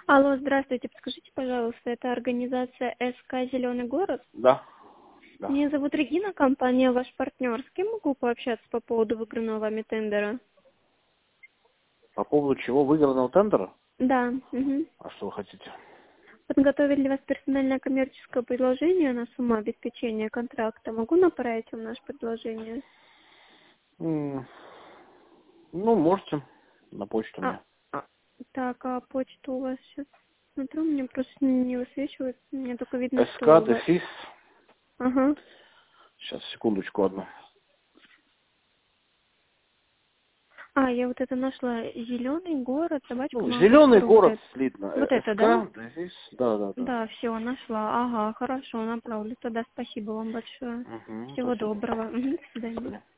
Алло, здравствуйте. Подскажите, пожалуйста, это организация СК «Зеленый город»? Да. Да. Меня зовут Регина, компания «Ваш партнер». С кем могу пообщаться по поводу выигранного вами тендера? По поводу чего? Выигранного тендера? Да. Угу. А что вы хотите? Подготовили для вас персональное коммерческое предложение на сумму обеспечения контракта. Могу направить вам наше предложение? Ну, можете. На почту А, мне. так, а почту у вас сейчас? Смотрю, мне просто не высвечивает. Мне только видно, что... СК, дефис. Ага. Сейчас, секундочку одну. Я вот это нашла. «Зеленый город», Ну, собачка зеленый Mail.ru. Вот город это. слитно. Вот это, да? СК, дефис. Да. Да, все, нашла. Ага, хорошо, направлю. Тогда спасибо вам большое. Угу, Всего спасибо. доброго. Мгм, до До свидания. свидания.